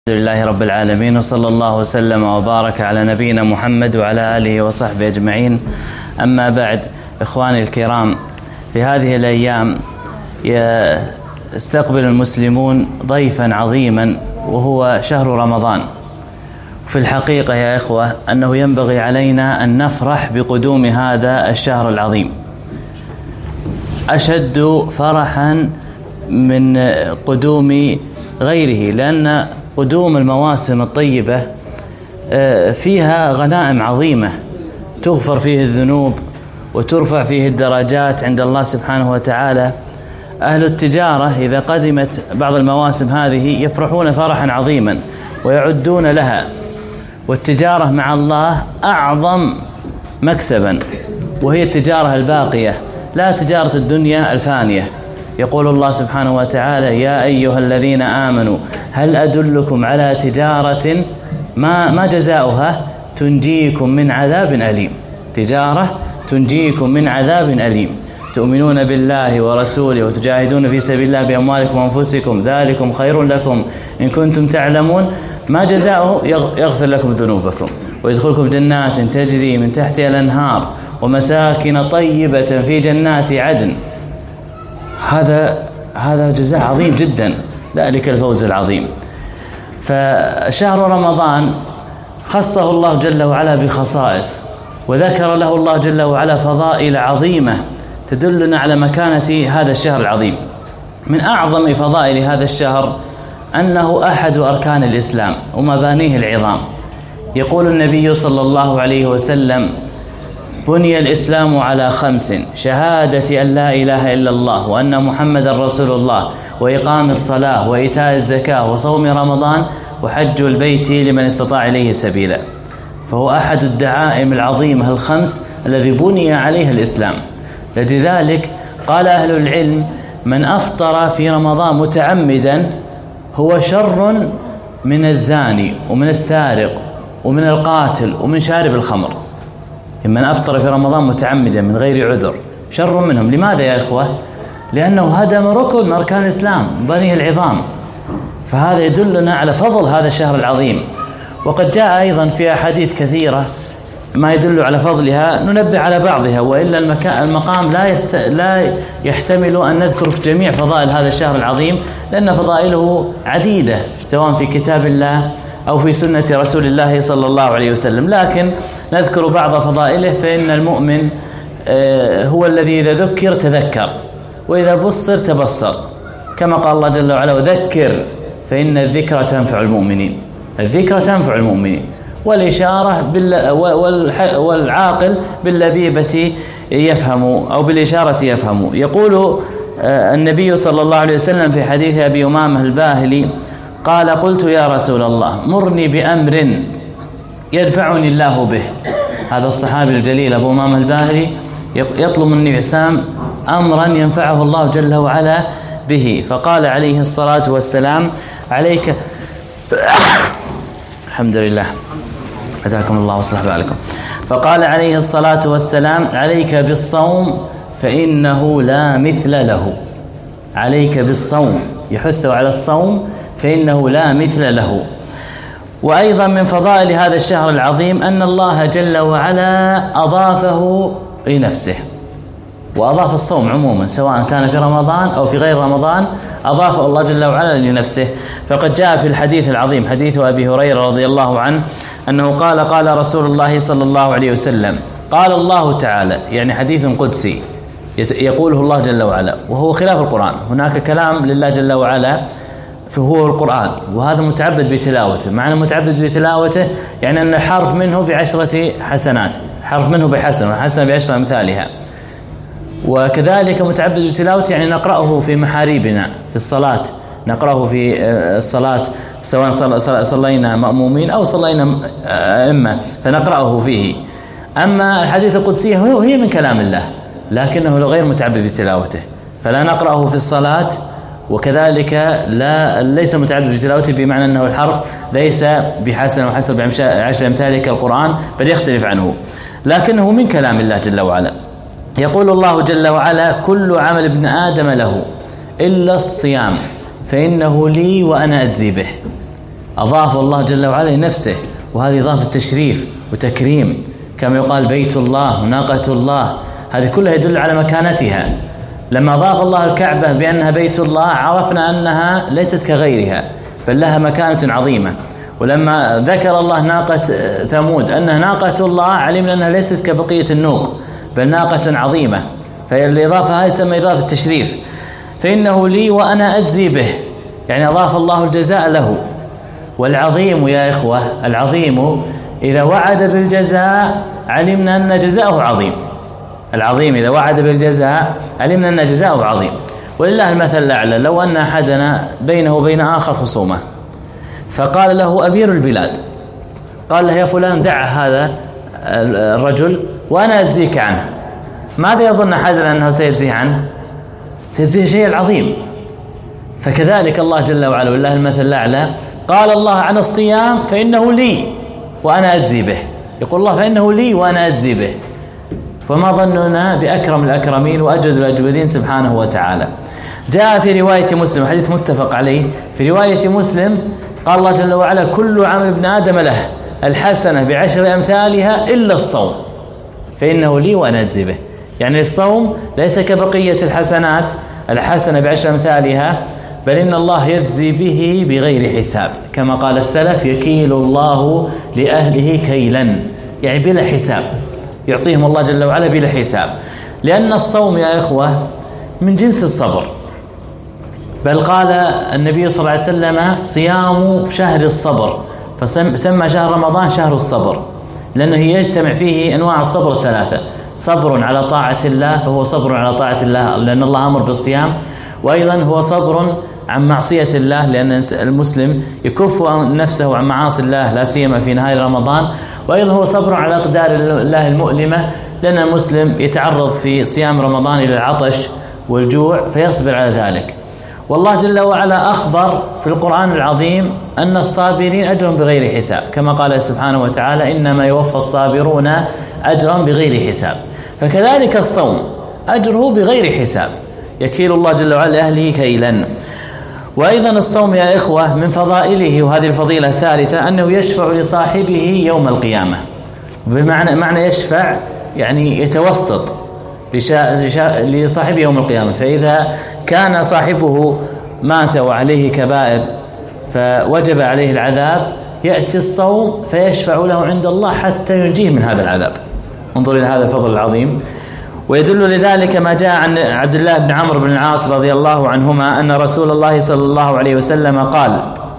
الحمد لله رب العالمين، وصلى الله وسلم وبارك على نبينا محمد وعلى آله وصحبه أجمعين. أما بعد، إخواني الكرام، في هذه الأيام يستقبل المسلمون ضيفا عظيما وهو شهر رمضان. في الحقيقة يا إخوة أنه ينبغي علينا أن نفرح بقدوم هذا الشهر العظيم، أشد فرحا من قدوم غيره، لأن قدوم المواسم الطيبة فيها غنائم عظيمة، تغفر فيه الذنوب وترفع فيه الدرجات عند الله سبحانه وتعالى. أهل التجارة إذا قدمت بعض المواسم هذه يفرحون فرحا عظيما ويعدون لها، والتجارة مع الله أعظم مكسبا، وهي التجارة الباقية لا تجارة الدنيا الفانية. يقول الله سبحانه وتعالى: يا أيها الذين آمنوا هل أدلكم على تجارة ما جزاؤها تنجيكم من عذاب أليم. تجارة تنجيكم من عذاب أليم، تؤمنون بالله ورسوله وتجاهدون في سبيل الله بأموالكم وأنفسكم، ذلكم خير لكم إن كنتم تعلمون. ما جزاؤه؟ يغفر لكم ذنوبكم ويدخلكم جنات تجري من تحتها الأنهار ومساكن طيبة في جنات عدن. هذا جزاء عظيم جدا، ذلك الفوز العظيم. فشهر رمضان خصه الله جل وعلا بخصائص، وذكر له الله جل وعلا فضائل عظيمة تدلنا على مكانة هذا الشهر العظيم. من أعظم فضائل هذا الشهر أنه أحد أركان الإسلام ومبانيه العظام. يقول النبي صلى الله عليه وسلم: بني الإسلام على 5: شهادة أن لا إله إلا الله وأن محمد رسول الله، وإقام الصلاة، وإيتاء الزكاة، وصوم رمضان، وحج البيت لمن استطاع إليه سبيلا. فهو أحد الدعائم العظيمة ال5 الذي بني عليها الإسلام. لذلك قال أهل العلم: من أفطر في رمضان متعمدا هو شر من الزاني ومن السارق ومن القاتل ومن شارب الخمر. من أفطر في رمضان متعمدا من غير عذر شر منهم. لماذا يا إخوة؟ لأنه هدم ركن من أركان الإسلام بنيه العظام. فهذا يدلنا على فضل هذا الشهر العظيم. وقد جاء أيضا في أحاديث كثيرة ما يدل على فضلها، ننبه على بعضها، وإلا المقام لا يحتمل أن نذكر جميع فضائل هذا الشهر العظيم، لأن فضائله عديدة سواء في كتاب الله أو في سنة رسول الله صلى الله عليه وسلم. لكن نذكر بعض فضائله، فإن المؤمن هو الذي إذا ذكر تذكر، وإذا بصر تبصر، كما قال الله جل وعلا: وذكر فإن الذكرى تنفع المؤمنين. الذكرى تنفع المؤمنين، والإشارة والعاقل باللبيبة يفهم، أو بالإشارة يفهم. يقول النبي صلى الله عليه وسلم في حديث أبي أمامة الباهلي قال: قلت يا رسول الله مرني بأمر يدفعني الله به. هذا الصحابي الجليل أبو أمامة الباهلي يطلب من النبي سام أمرا ينفعه الله جل وعلا به، فقال عليه الصلاة والسلام: عليك الحمد لله هداكم الله وصلح بالكم. فقال عليه الصلاة والسلام: عليك بالصوم فإنه لا مثل له. عليك بالصوم، يحث على الصوم فإنه لا مثل له. وأيضا من فضائل هذا الشهر العظيم أن الله جل وعلا أضافه لنفسه، وأضاف الصوم عموما سواء كان في رمضان أو في غير رمضان، أضافه الله جل وعلا لنفسه. فقد جاء في الحديث العظيم حديث أبي هريرة رضي الله عنه أنه قال: قال رسول الله صلى الله عليه وسلم: قال الله تعالى، يعني حديث قدسي يقوله الله جل وعلا، وهو خلاف القرآن. هناك كلام لله جل وعلا فهو القرآن، وهذا متعبد بتلاوته. معنى متعبد بتلاوته يعني أن حرف منه ب10 حسنات، حرف منه بحسنة، وحسنة ب10 أمثالها. وكذلك متعبد بتلاوته يعني نقرأه في محاريبنا في الصلاة، نقرأه في الصلاة سواء صلينا مأمومين أو صلينا أئمة فنقرأه فيه. أما الحديث القدسي هي من كلام الله، لكنه غير متعبد بتلاوته، فلا نقرأه في الصلاة. وكذلك ليس متعبد بتلاوته بمعنى أنه الحرف ليس بحسن وحسن ب10 أمثاله كالقرآن، بل يختلف عنه، لكنه من كلام الله جل وعلا. يقول الله جل وعلا: كل عمل ابن آدم له إلا الصيام فإنه لي وأنا أجزي به. أضاف الله جل وعلا لنفسه، وهذه إضافة تشريف وتكريم، كما يقال بيت الله وناقة الله، هذه كلها يدل على مكانتها. لما أضاف الله الكعبة بأنها بيت الله عرفنا أنها ليست كغيرها بل لها مكانة عظيمة. ولما ذكر الله ناقة ثمود أنها ناقة الله علمنا أنها ليست كبقية النوق بل ناقة عظيمة، فالإضافة هذه يسمى إضافة تشريف. فإنه لي وأنا أجزي به، يعني أضاف الله الجزاء له. والعظيم يا إخوة، العظيم إذا وعد بالجزاء علمنا أن جزاءه عظيم. العظيم إذا وعد بالجزاء علمنا أن جزاءه عظيم. ولله المثل الأعلى، لو أن أحدنا بينه وبين آخر خصومة فقال له أمير البلاد، قال له يا فلان دع هذا الرجل وأنا أجزيك عنه، ماذا يظن أحدنا أنه سيجزيه عنه؟ سيجزيه شيء العظيم. فكذلك الله جل وعلا ولله المثل الأعلى قال الله عن الصيام فإنه لي وأنا أجزي به، يقول الله فإنه لي وأنا أجزي به. وما ظننا بأكرم الأكرمين وأجود الأجودين سبحانه وتعالى. جاء في رواية مسلم، حديث متفق عليه، في رواية مسلم قال الله جل وعلا كل عمل ابن آدم له الحسنة بعشر أمثالها إلا الصوم فإنه لي وأنا أجزي به. يعني الصوم ليس كبقية الحسنات الحسنة بعشر أمثالها، بل إن الله يجزي به بغير حساب، كما قال السلف يكيل الله لأهله كيلا، يعني بلا حساب، يعطيهم الله جل وعلا بلا حساب. لأن الصوم يا إخوة من جنس الصبر، بل قال النبي صلى الله عليه وسلم صيام شهر الصبر، فسمى شهر رمضان شهر الصبر، لأنه يجتمع فيه أنواع الصبر الثلاثة: صبر على طاعة الله فهو صبر على طاعة الله لأن الله أمر بالصيام، وأيضا هو صبر عن معصية الله لأن المسلم يكف نفسه عن معاصي الله لا سيما في نهاية رمضان، وأيضا هو صبر على أقدار الله المؤلمة لأن المسلم يتعرض في صيام رمضان إلى العطش والجوع فيصبر على ذلك. والله جل وعلا أخبر في القرآن العظيم أن الصابرين أجرهم بغير حساب، كما قال سبحانه وتعالى إنما يوفى الصابرون أجرهم بغير حساب. فكذلك الصوم أجره بغير حساب، يكيل الله جل وعلا لأهله كيلا. وأيضا الصوم يا إخوة من فضائله، وهذه الفضيلة الثالثة، أنه يشفع لصاحبه يوم القيامة. بمعنى يشفع يعني يتوسط لصاحبه يوم القيامة. فإذا كان صاحبه مات وعليه كبائر فوجب عليه العذاب، يأتي الصوم فيشفع له عند الله حتى ينجيه من هذا العذاب. انظر إلى هذا الفضل العظيم. ويدل لذلك ما جاء عن عبد الله بن عمرو بن العاص رضي الله عنهما أن رسول الله صلى الله عليه وسلم قال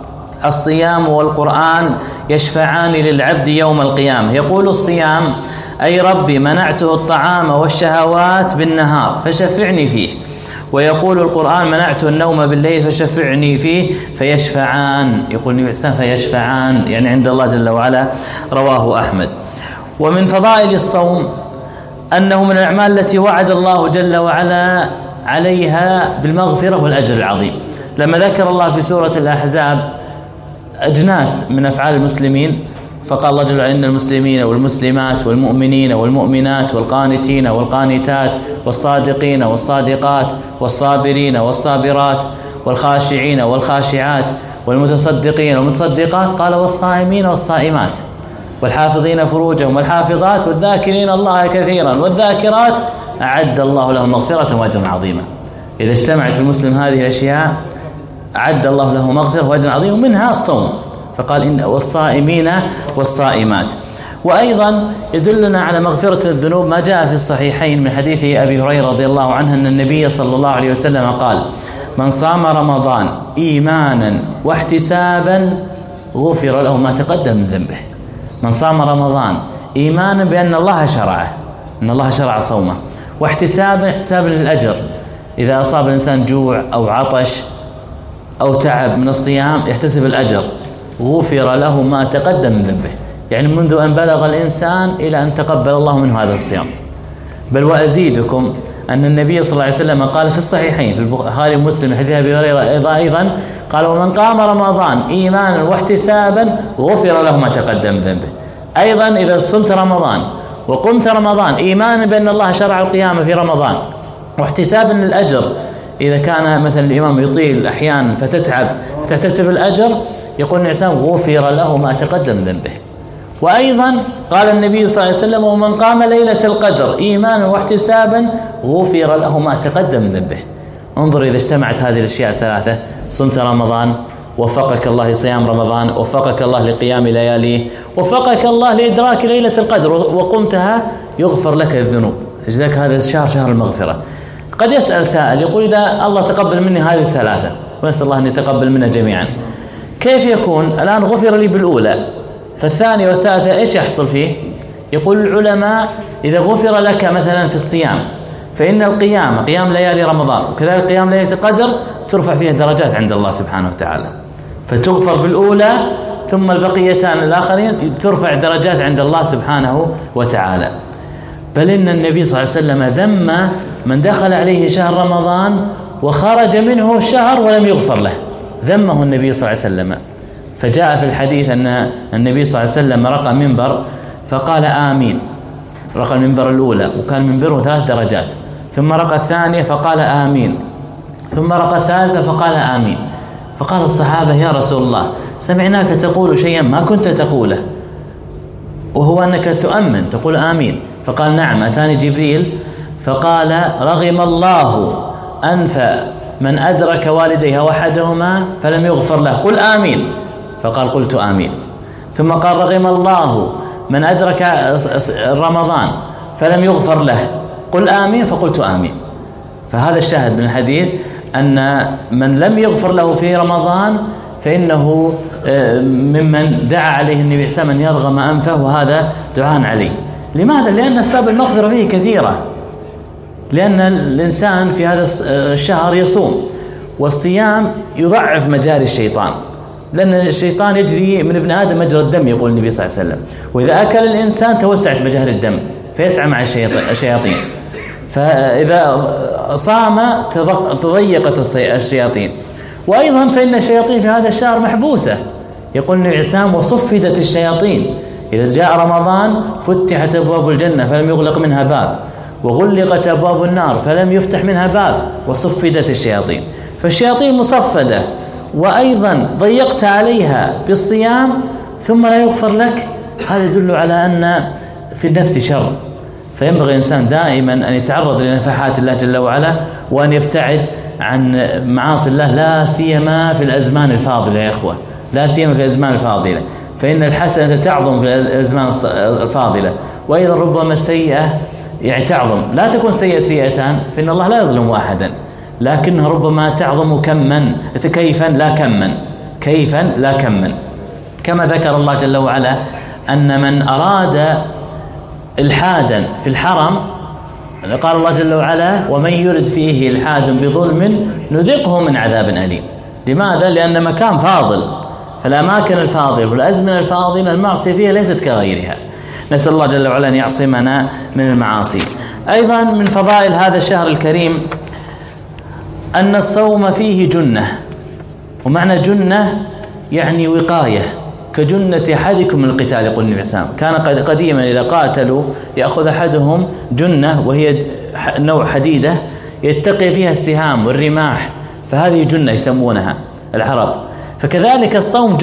الصيام والقرآن يشفعان للعبد يوم القيامة. يقول الصيام أي ربي منعته الطعام والشهوات بالنهار فشفعني فيه، ويقول القرآن منعته النوم بالليل فشفعني فيه، فيشفعان، يقول النبي عليه فيشفعان يعني عند الله جل وعلا. رواه أحمد. ومن فضائل الصوم أنه من الأعمال التي وعد الله جل وعلا عليها بالمغفرة والأجر العظيم. لما ذكر الله في سورة الأحزاب أجناس من أفعال المسلمين فقال الله جل وعلا إن المسلمين والمسلمات والمؤمنين والمؤمنات والقانتين والقانتات والصادقين والصادقات والصابرين والصابرات والخاشعين والخاشعات والمتصدقين والمتصدقات، قال والصائمين والصائمات والحافظين فروجهم والحافظات والذاكرين الله كثيرا والذاكرات أعد الله لهم مغفرة وأجرا عظيما. إذا اجتمعت في المسلم هذه الأشياء أعد الله له مغفرة وأجرا عظيما، منها الصوم، فقال إن والصائمين والصائمات. وأيضا يدلنا على مغفرة الذنوب ما جاء في الصحيحين من حديث أبي هريرة رضي الله عنه أن النبي صلى الله عليه وسلم قال من صام رمضان إيمانا واحتسابا غفر له ما تقدم من ذنبه. من صام رمضان إيمانا بأن الله شرعه، أن الله شرع صومه، واحتسابا احتسابا للأجر، إذا أصاب الإنسان جوع أو عطش أو تعب من الصيام يحتسب الأجر، غفر له ما تقدم من ذنبه، يعني منذ أن بلغ الإنسان إلى أن تقبل الله منه هذا الصيام. بل وأزيدكم أن النبي صلى الله عليه وسلم قال في الصحيحين في البخاري ومسلم حديث أبي هريرة أيضا قال ومن قام رمضان إيمانا واحتسابا غفر له ما تقدم من ذنبه. أيضا إذا صمت رمضان وقمت رمضان إيمانا بأن الله شرع القيام في رمضان واحتسابا للأجر، إذا كان مثلا الإمام يطيل أحيانا فتتعب فتحتسب الأجر، يقول الإنسان غفر له ما تقدم ذنبه. وأيضا قال النبي صلى الله عليه وسلم: ومن قام ليلة القدر إيمانا واحتسابا غفر له ما تقدم ذنبه. انظر إذا اجتمعت هذه الأشياء الثلاثة: صمت رمضان، وفقك الله لصيام رمضان، وفقك الله لقيام لياليه، وفقك الله لإدراك ليلة القدر وقمتها، يغفر لك الذنوب. لذلك هذا الشهر شهر المغفرة. قد يسأل سائل يقول: إذا الله تقبل مني هذه الثلاثة، ونسأل الله أن يتقبل منا جميعا، كيف يكون؟ الآن غفر لي بالأولى، فالثانية والثالثة إيش يحصل فيه؟ يقول العلماء: إذا غفر لك مثلا في الصيام، فإن القيام قيام ليالي رمضان وكذلك قيام ليلة القدر ترفع فيها درجات عند الله سبحانه وتعالى، فتغفر بالأولى، ثم البقيتان الآخرين ترفع درجات عند الله سبحانه وتعالى. بل إن النبي صلى الله عليه وسلم ذم من دخل عليه شهر رمضان وخرج منه الشهر ولم يغفر له، ذمه النبي صلى الله عليه وسلم. فجاء في الحديث أن النبي صلى الله عليه وسلم رقى منبر فقال آمين، رقى المنبر الأولى وكان منبره 3 درجات، ثم رقى الثانية فقال آمين، ثم رقى الثالثة فقال آمين. فقال الصحابة: يا رسول الله، سمعناك تقول شيئا ما كنت تقوله، وهو أنك تؤمن تقول آمين. فقال: نعم، أتاني جبريل فقال: رغم الله أنف من أدرك والديه وحدهما فلم يغفر له، قل آمين. فقال: قلت آمين. ثم قال: رغم الله من أدرك رمضان فلم يغفر له، قل آمين. فقلت آمين. فهذا الشاهد من الحديث أن من لم يغفر له في رمضان فإنه ممن دعا عليه النبي عليه أن يرغم أنفه، وهذا دعاء عليه. لماذا؟ لأن أسباب المغفرة فيه كثيرة، لأن الإنسان في هذا الشهر يصوم، والصيام يضعف مجاري الشيطان، لأن الشيطان يجري من ابن آدم مجرى الدم، يقول النبي صلى الله عليه وسلم، وإذا أكل الإنسان توسعت مجاري الدم فيسعى مع الشياطين، فإذا صام تضيقت الشياطين. وأيضا فإن الشياطين في هذا الشهر محبوسة، يقول النبي عسام: وصفدت الشياطين. إذا جاء رمضان فتحت أبواب الجنة فلم يغلق منها باب، وغلقت أبواب النار فلم يفتح منها باب، وصفدت الشياطين. فالشياطين مصفدة، وأيضا ضيقت عليها بالصيام ثم لا يغفر لك، هذا يدل على أن في النفس شر. فينبغي الإنسان دائما أن يتعرض لنفحات الله جل وعلا، وأن يبتعد عن معاصي الله، لا سيما في الأزمان الفاضلة يا إخوة، لا سيما في الأزمان الفاضلة، فإن الحسنة تعظم في الأزمان الفاضلة، وأيضا ربما السيئة يعني تعظم. لا تكون سيئتان، فإن الله لا يظلم أحدا، لكنها ربما تعظم كيفا لا كما، كما ذكر الله جل وعلا أن من أراد إلحادا في الحرم، قال الله جل وعلا: ومن يرد فيه إلحاد بظلم نذقه من عذاب أليم. لماذا؟ لأن مكان فاضل، فالأماكن الفاضلة والأزمنة الفاضلة المعصية فيها ليست كغيرها. نسأل الله جل وعلا أن يعصمنا من المعاصي. أيضا من فضائل هذا الشهر الكريم أن الصوم فيه جنة، ومعنى جنة يعني وقاية، كجنة أحدكم من القتال، يقول النبي عليه كان قديما إذا قاتلوا يأخذ أحدهم جنة، وهي نوع حديدة يتقي فيها السهام والرماح، فهذه جنة يسمونها العرب. فكذلك الصوم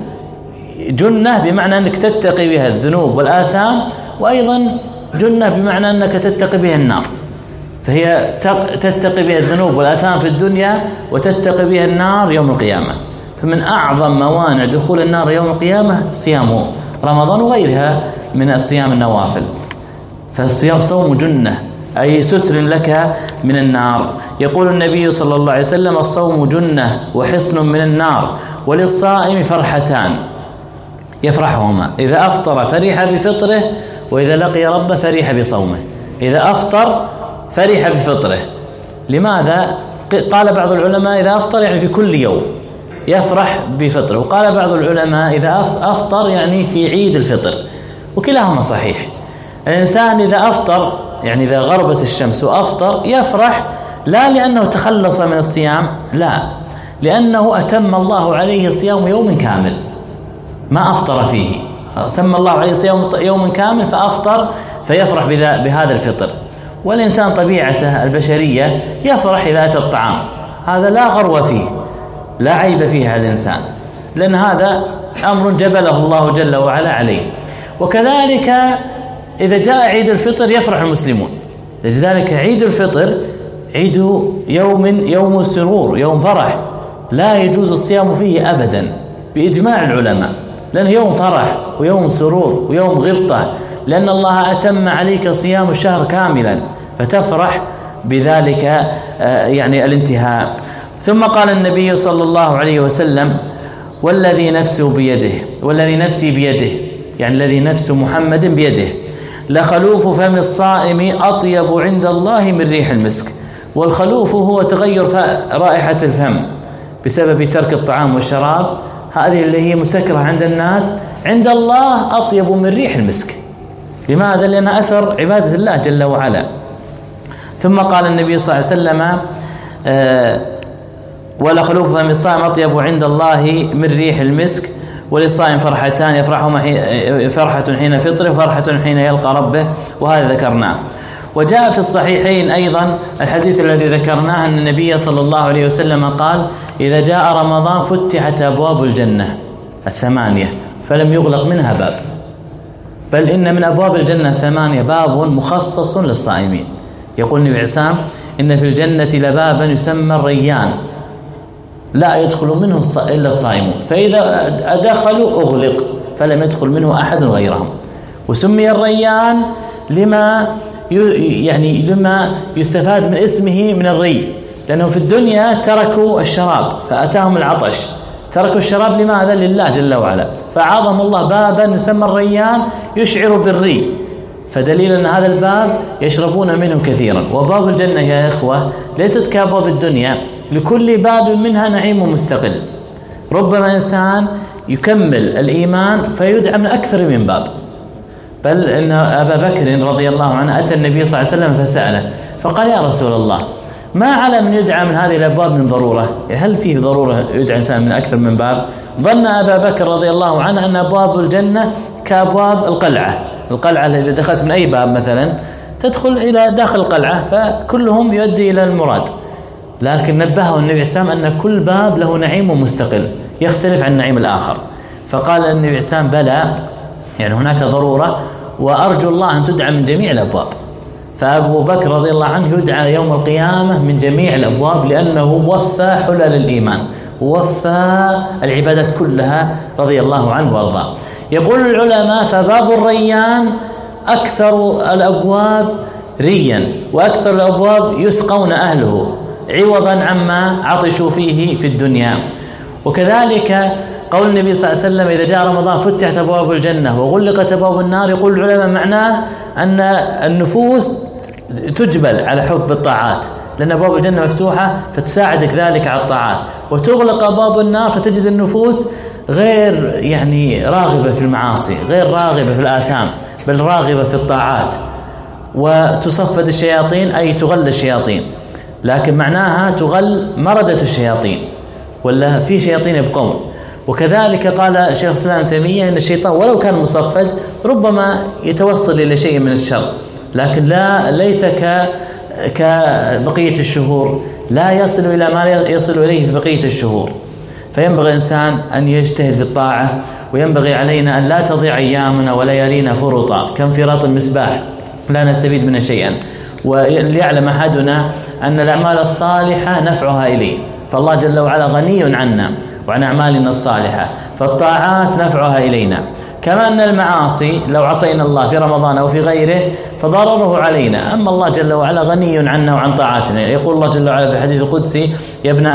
جنة بمعنى أنك تتقي بها الذنوب والآثام، وأيضا جنة بمعنى أنك تتقي بها النار، فهي تتقي بها الذنوب والآثام في الدنيا، وتتقي بها النار يوم القيامة. فمن أعظم موانع دخول النار يوم القيامة صيام رمضان وغيرها من الصيام النوافل. فالصيام صوم جنة، أي ستر لك من النار. يقول النبي صلى الله عليه وسلم: الصوم جنة وحصن من النار، وللصائم فرحتان يفرحهما، إذا أفطر فرح بفطره، وإذا لقي ربه فرح بصومه. إذا أفطر فرح بفطره. لماذا؟ قال بعض العلماء: إذا أفطر يعني في كل يوم يفرح بفطره، وقال بعض العلماء: إذا أفطر يعني في عيد الفطر، وكلاهما صحيح. الإنسان إذا أفطر يعني إذا غربت الشمس وأفطر يفرح، لا لأنه تخلص من الصيام، لا، لأنه أتم الله عليه صيام يوم كامل ما أفطر فيه، أتم الله عليه صيام يوم كامل فأفطر، فيفرح بهذا الفطر. والإنسان طبيعته البشرية يفرح إذا أتى الطعام، هذا لا غرو فيه، لا عيب فيه على الإنسان. لأن هذا أمر جبله الله جل وعلا عليه. وكذلك إذا جاء عيد الفطر يفرح المسلمون، لذلك عيد الفطر عيد يوم سرور، يوم فرح، لا يجوز الصيام فيه أبدا بإجماع العلماء، لأنه يوم فرح ويوم سرور ويوم غبطة، لأن الله أتم عليك صيام الشهر كاملا فتفرح بذلك يعني الانتهاء. ثم قال النبي صلى الله عليه وسلم: والذي نفسي بيده، يعني الذي نفس محمد بيده، لخلوف فم الصائم أطيب عند الله من ريح المسك. والخلوف هو تغير رائحة الفم بسبب ترك الطعام والشراب، هذه اللي هي مسكرة عند الناس، عند الله أطيب من ريح المسك. لماذا؟ لأن أثر عبادة الله جل وعلا. ثم قال النبي صلى الله عليه وسلم: ولا خلوف فم الصائم أطيب عند الله من ريح المسك. وللصائم فرحتان يفرحهما، فرحة حين فطره وفرحة حين يلقى ربه، وهذا ذكرناه. وجاء في الصحيحين أيضا الحديث الذي ذكرناه أن النبي صلى الله عليه وسلم قال: إذا جاء رمضان فتحت أبواب الجنة 8 فلم يغلق منها باب، بل إن من أبواب الجنة 8 باب مخصص للصائمين. يقول النبي عسام: إن في الجنة لبابا يسمى الريان لا يدخل منه إلا الصائمون، فإذا دخلوا أغلق فلم يدخل منه أحد غيرهم. وسمي الريان لما يستفاد من اسمه من الري، لأنه في الدنيا تركوا الشراب فأتاهم العطش، تركوا الشراب لماذا؟ لله جل وعلا، فأعظم الله بابا يسمى الريان يشعر بالري، فدليل أن هذا الباب يشربون منه كثيرا. وباب الجنة يا إخوة ليست كابواب الدنيا، لكل باب منها نعيم مستقل. ربما إنسان يكمل الإيمان فيدعى من أكثر من باب، بل إن أبا بكر رضي الله عنه أتى النبي صلى الله عليه وسلم فسأله فقال: يا رسول الله، ما على من يدعى من هذه الأبواب من ضرورة؟ هل فيه ضرورة يدعى إنسان من أكثر من باب؟ ظن أبا بكر رضي الله عنه أن أبواب الجنة كأبواب القلعة التي دخلت من أي باب مثلا تدخل إلى داخل القلعة فكلهم يؤدي إلى المراد، لكن نبهه النبي صلى الله عليه وسلم أن كل باب له نعيم مستقل يختلف عن النعيم الآخر. فقال النبي صلى الله عليه وسلم: بلى، يعني هناك ضرورة، وأرجو الله أن تدعى من جميع الأبواب. فأبو بكر رضي الله عنه يدعى يوم القيامة من جميع الأبواب، لأنه وفى حلل الإيمان ووفى العبادات كلها رضي الله عنه وارضاه. يقول العلماء: فباب الريان أكثر الأبواب ريا، وأكثر الأبواب يسقون أهله عوضا عما عطشوا فيه في الدنيا. وكذلك قول النبي صلى الله عليه وسلم: إذا جاء رمضان فتحت أبواب الجنة وغلقت أبواب النار. يقول العلماء معناه أن النفوس تجبل على حب الطاعات، لأن أبواب الجنة مفتوحة فتساعدك ذلك على الطاعات، وتغلق أبواب النار فتجد النفوس غير راغبة في المعاصي، غير راغبة في الآثام، بل راغبة في الطاعات. وتصفد الشياطين أي تغل الشياطين، لكن معناها تغل مردة الشياطين، ولا في شياطين يبقون. وكذلك قال شيخ الإسلام ابن تيمية أن الشيطان ولو كان مصفد ربما يتوصل إلى شيء من الشر، لكن ليس كبقية الشهور، لا يصل إلى ما يصل إليه في بقية الشهور. فينبغي الإنسان أن يجتهد في الطاعة، وينبغي علينا أن لا تضيع أيامنا وليالينا فرطا كانفراط المصباح لا نستفيد منه شيئا. وليعلم أحدنا أن الأعمال الصالحة نفعها إليه، فالله جل وعلا غني عنا وعن أعمالنا الصالحة، فالطاعات نفعها إلينا. كما أن المعاصي لو عصينا الله في رمضان أو في غيره فضرره علينا، أما الله جل وعلا غني عنا وعن طاعاتنا. يقول الله جل وعلا في الحديث القدسي: يا ابن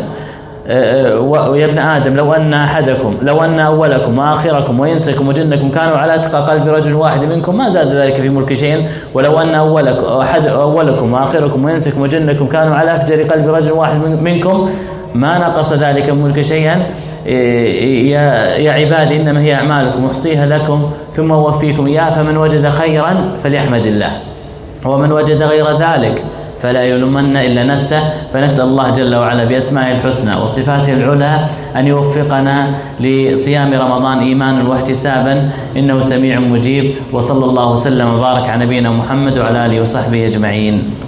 آدم لو أن أولكم وآخركم وإنسكم وجنكم كانوا على أتقى قلب رجل واحد منكم ما زاد ذلك في ملك شيئا، ولو أن أولكم وآخركم وإنسكم وجنكم كانوا على أفجر قلب رجل واحد منكم ما نقص ذلك من ملك شيئا. يا عبادي إنما هي أعمالكم أحصيها لكم ثم أوفيكم إياها، فمن وجد خيرا فليحمد الله، ومن وجد غير ذلك فلا يلومن إلا نفسه. فنسأل الله جل وعلا بأسمائه الحسنى وصفاته العلى أن يوفقنا لصيام رمضان إيمانا واحتسابا، إنه سميع مجيب. وصلى الله وسلم وبارك على نبينا محمد وعلى آله وصحبه أجمعين.